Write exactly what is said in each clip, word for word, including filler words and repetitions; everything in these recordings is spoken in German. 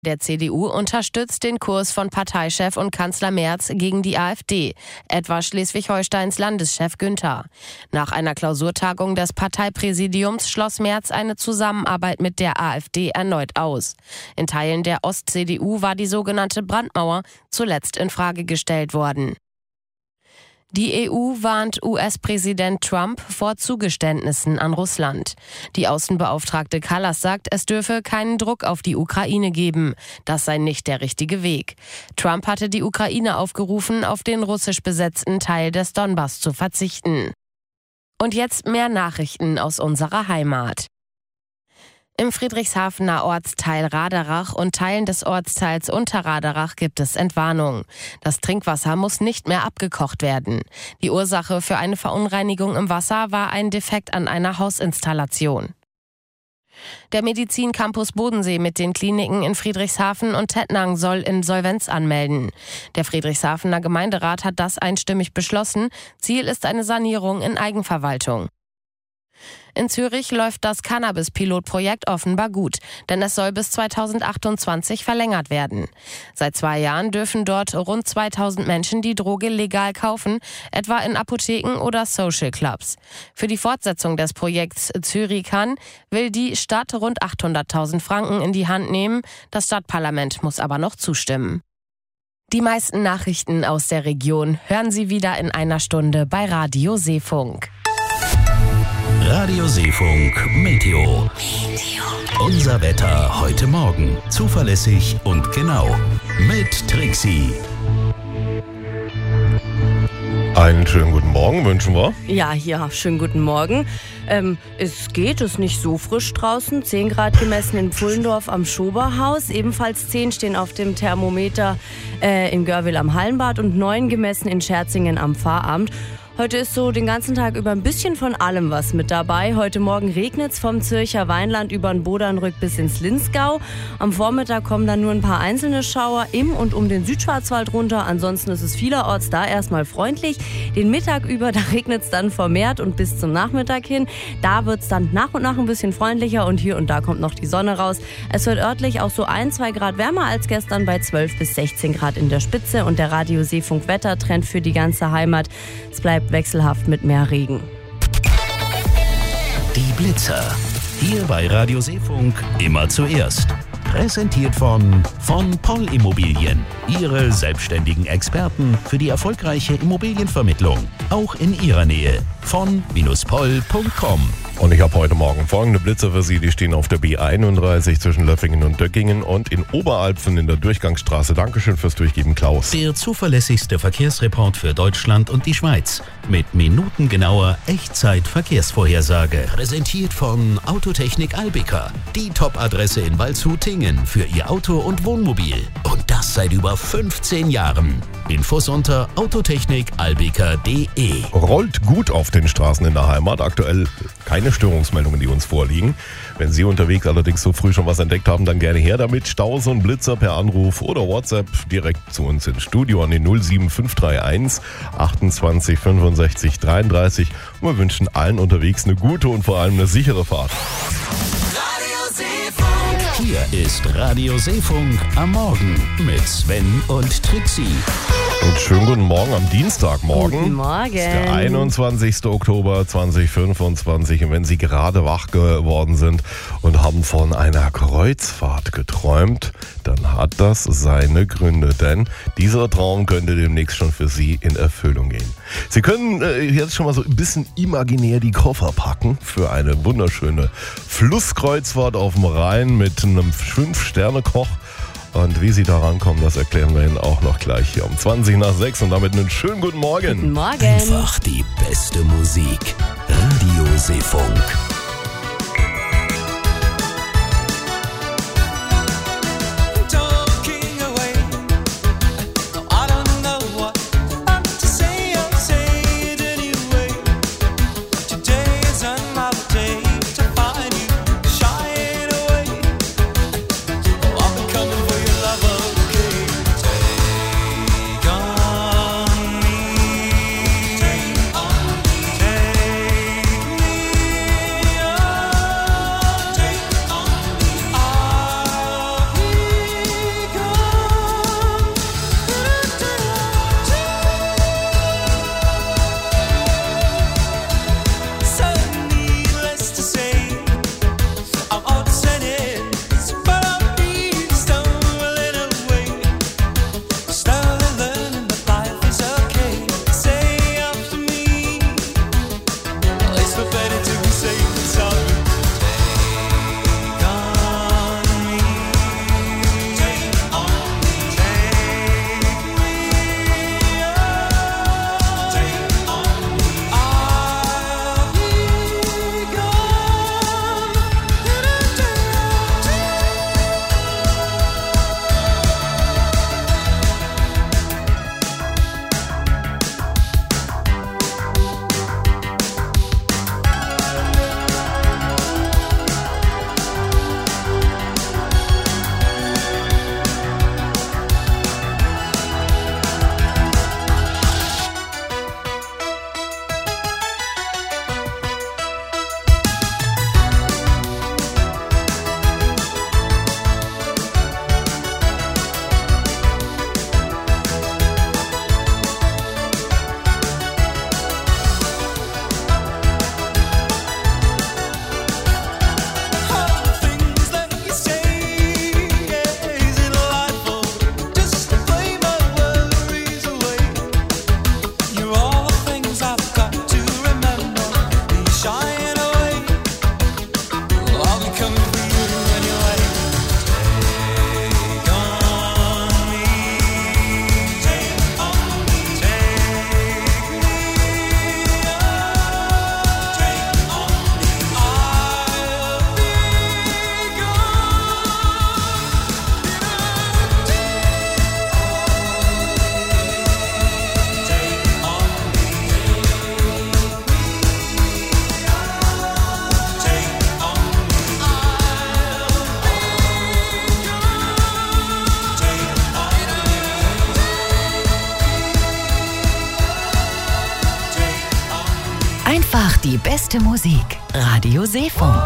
Der C D U unterstützt den Kurs von Parteichef und Kanzler Merz gegen die AfD, etwa Schleswig-Holsteins Landeschef Günther. Nach einer Klausurtagung des Parteipräsidiums schloss Merz eine Zusammenarbeit mit der AfD erneut aus. In Teilen der Ost-C D U war die sogenannte Brandmauer zuletzt in Frage gestellt worden. Die E U warnt U S-Präsident Trump vor Zugeständnissen an Russland. Die Außenbeauftragte Kallas sagt, es dürfe keinen Druck auf die Ukraine geben. Das sei nicht der richtige Weg. Trump hatte die Ukraine aufgerufen, auf den russisch besetzten Teil des Donbass zu verzichten. Und jetzt mehr Nachrichten aus unserer Heimat. Im Friedrichshafener Ortsteil Raderach und Teilen des Ortsteils Unterraderach gibt es Entwarnung. Das Trinkwasser muss nicht mehr abgekocht werden. Die Ursache für eine Verunreinigung im Wasser war ein Defekt an einer Hausinstallation. Der Medizincampus Bodensee mit den Kliniken in Friedrichshafen und Tettnang soll Insolvenz anmelden. Der Friedrichshafener Gemeinderat hat das einstimmig beschlossen. Ziel ist eine Sanierung in Eigenverwaltung. In Zürich läuft das Cannabis-Pilotprojekt offenbar gut, denn es soll bis zweitausendachtundzwanzig verlängert werden. Seit zwei Jahren dürfen dort rund zweitausend Menschen die Droge legal kaufen, etwa in Apotheken oder Social Clubs. Für die Fortsetzung des Projekts Zürich kann will die Stadt rund achthunderttausend Franken in die Hand nehmen. Das Stadtparlament muss aber noch zustimmen. Die meisten Nachrichten aus der Region hören Sie wieder in einer Stunde bei Radio Seefunk. Radio Seefunk Meteo. Unser Wetter heute Morgen. Zuverlässig und genau. Mit Trixie. Einen schönen guten Morgen wünschen wir. Ja, ja, schönen guten Morgen. Ähm, es geht, es ist nicht so frisch draußen. zehn Grad gemessen in Pfullendorf am Schoberhaus. Ebenfalls zehn stehen auf dem Thermometer äh, in Görwil am Hallenbad und neun gemessen in Scherzingen am Pfarramt. Heute ist so den ganzen Tag über ein bisschen von allem was mit dabei. Heute Morgen regnet es vom Zürcher Weinland über den Bodernrück bis ins Linzgau. Am Vormittag kommen dann nur ein paar einzelne Schauer im und um den Südschwarzwald runter. Ansonsten ist es vielerorts da erstmal freundlich. Den Mittag über, da regnet es dann vermehrt und bis zum Nachmittag hin. Da wird es dann nach und nach ein bisschen freundlicher und hier und da kommt noch die Sonne raus. Es wird örtlich auch so ein, zwei Grad wärmer als gestern bei zwölf bis sechzehn Grad in der Spitze. Und der Radio Seefunk Wettertrend für die ganze Heimat. Es bleibt wechselhaft mit mehr Regen. Die Blitzer. Hier bei Radio Seefunk immer zuerst. Präsentiert von von Poll Immobilien. Ihre selbstständigen Experten für die erfolgreiche Immobilienvermittlung. Auch in Ihrer Nähe. von Poll punkt com. Und ich habe heute Morgen folgende Blitzer für Sie. Die stehen auf der B einunddreißig zwischen Löffingen und Döckingen und in Oberalpfen in der Durchgangsstraße. Dankeschön fürs Durchgeben, Klaus. Der zuverlässigste Verkehrsreport für Deutschland und die Schweiz. Mit minutengenauer Echtzeit-Verkehrsvorhersage. Präsentiert von Autotechnik Albica. Die Top-Adresse in Waldshut-Tingen für Ihr Auto und Wohnmobil. Und das seit über fünfzehn Jahren. Infos unter autotechnik albica punkt de. Rollt gut auf den Straßen in der Heimat. Aktuell keine Störungsmeldungen, die uns vorliegen. Wenn Sie unterwegs allerdings so früh schon was entdeckt haben, dann gerne her damit. Staus und Blitzer per Anruf oder WhatsApp direkt zu uns ins Studio an den null sieben fünf drei eins achtundzwanzig fünfundsechzig dreiunddreißig. Und wir wünschen allen unterwegs eine gute und vor allem eine sichere Fahrt. Hier ist Radio Seefunk am Morgen mit Sven und Trixie. Und schönen guten Morgen am Dienstagmorgen. Guten Morgen. Das ist der einundzwanzigster Oktober zweitausendfünfundzwanzig. Und wenn Sie gerade wach geworden sind und haben von einer Kreuzfahrt geträumt, dann hat das seine Gründe. Denn dieser Traum könnte demnächst schon für Sie in Erfüllung gehen. Sie können äh, jetzt schon mal so ein bisschen imaginär die Koffer packen für eine wunderschöne Flusskreuzfahrt auf dem Rhein mit einem Fünf-Sterne-Koch. Und wie Sie da rankommen, das erklären wir Ihnen auch noch gleich hier um zwanzig nach sechs. Und damit einen schönen guten Morgen. Guten Morgen. Einfach die beste Musik. Radio Seefunk. Take me Die beste Musik. Radio Seefunk.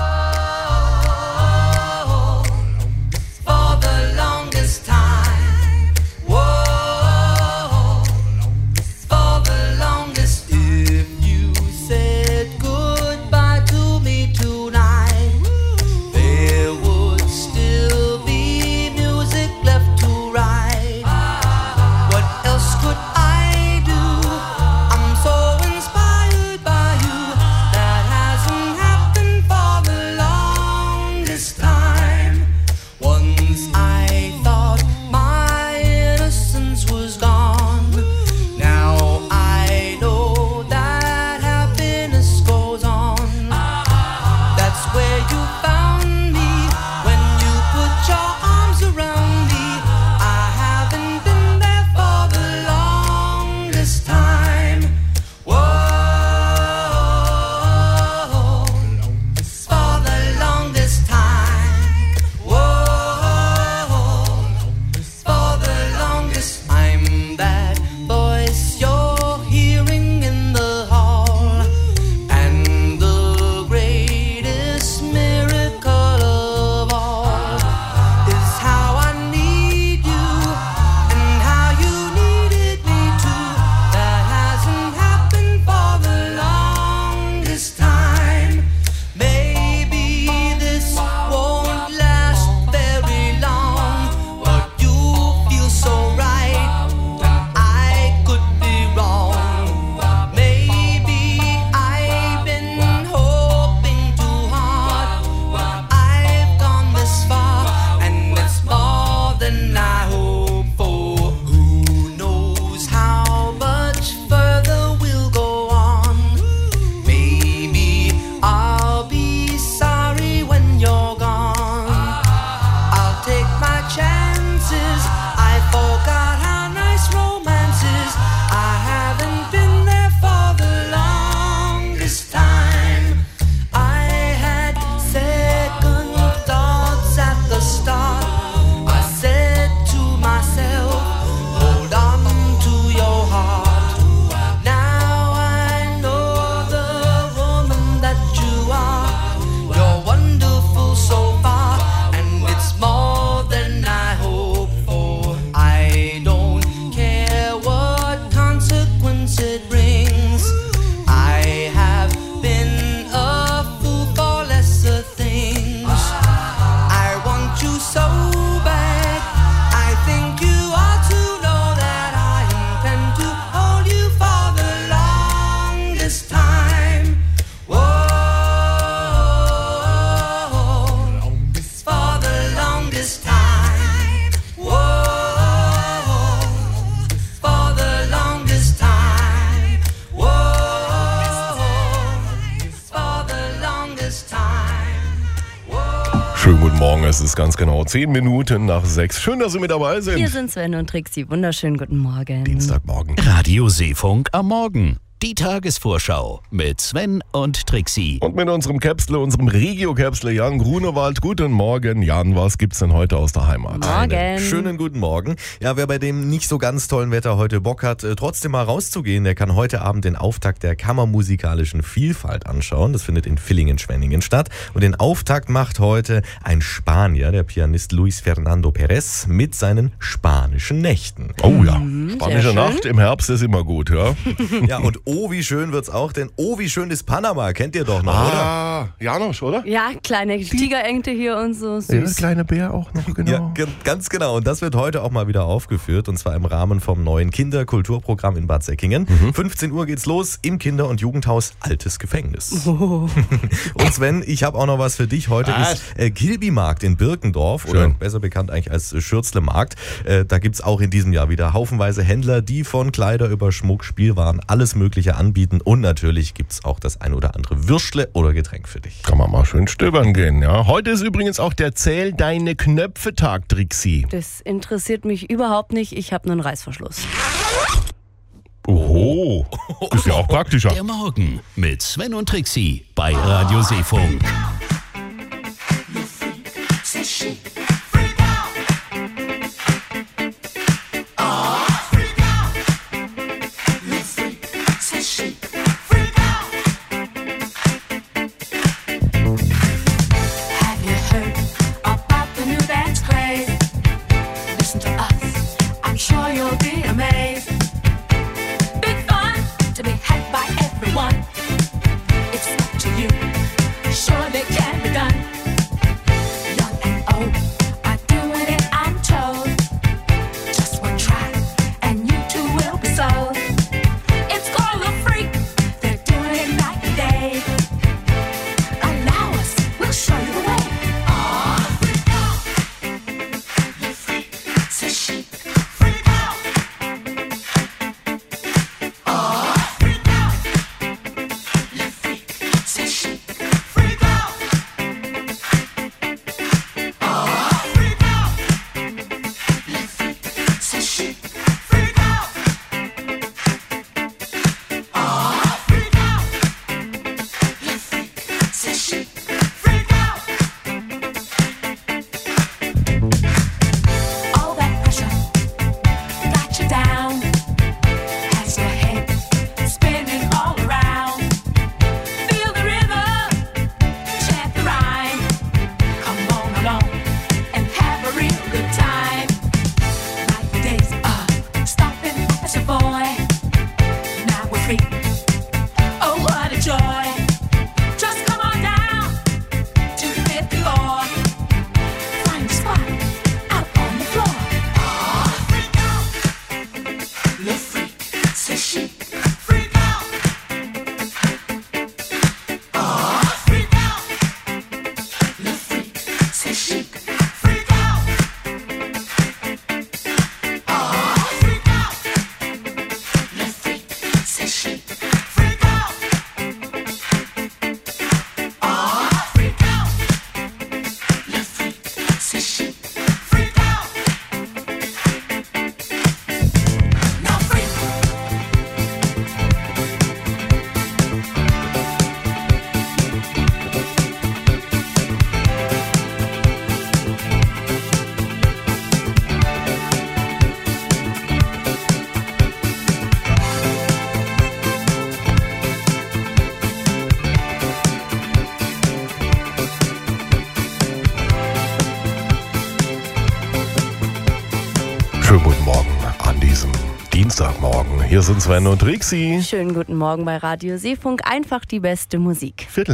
Schönen guten Morgen, es ist ganz genau zehn Minuten nach sechs. Schön, dass Sie mit dabei sind. Hier sind Sven und Trixi. Wunderschönen guten Morgen. Dienstagmorgen. Radio Seefunk am Morgen. Die Tagesvorschau mit Sven und Trixi. Und mit unserem Käpsle, unserem Regio-Käpsle Jan Grunewald. Guten Morgen, Jan. Was gibt's denn heute aus der Heimat? Morgen. Einen schönen guten Morgen. Ja, wer bei dem nicht so ganz tollen Wetter heute Bock hat, äh, trotzdem mal rauszugehen, der kann heute Abend den Auftakt der kammermusikalischen Vielfalt anschauen. Das findet in Villingen-Schwenningen statt. Und den Auftakt macht heute ein Spanier, der Pianist Luis Fernando Perez, mit seinen spanischen Nächten. Oh ja, Mhm, spanische sehr Nacht im Herbst ist immer gut, ja? Ja, und oh, wie schön wird's auch, denn oh, wie schön ist Panama, kennt ihr doch noch, oder? Ah, Janosch, oder? Ja, kleine Tigerente hier und so. Süß. Ja, der kleine Bär auch noch, genau. Ja, ge- ganz genau. Und das wird heute auch mal wieder aufgeführt. Und zwar im Rahmen vom neuen Kinderkulturprogramm in Bad Säckingen. Mhm. fünfzehn Uhr geht's los im Kinder- und Jugendhaus Altes Gefängnis. Oh. Und Sven, ich habe auch noch was für dich. Heute Was? ist äh, Gilbi-Markt in Birkendorf, oder Schön. besser bekannt eigentlich als äh, Schürzle-Markt. Äh, da gibt's auch in diesem Jahr wieder haufenweise Händler, die von Kleider über Schmuck, Spielwaren, alles Mögliche anbieten. Und natürlich gibt's auch das ein oder andere Würstle oder Getränk für dich. Kann man mal schön stöbern gehen, ja. Heute ist übrigens auch der Zähl deine Knöpfe-Tag, Trixi. Das interessiert mich überhaupt nicht. Ich habe nur einen Reißverschluss. Oho, ist ja auch praktischer. Der Morgen mit Sven und Trixi bei Radio Seefunk. an diesem Dienstagmorgen. Hier sind Sven und Trixi. Schönen guten Morgen bei Radio Seefunk. Einfach die beste Musik. Viertel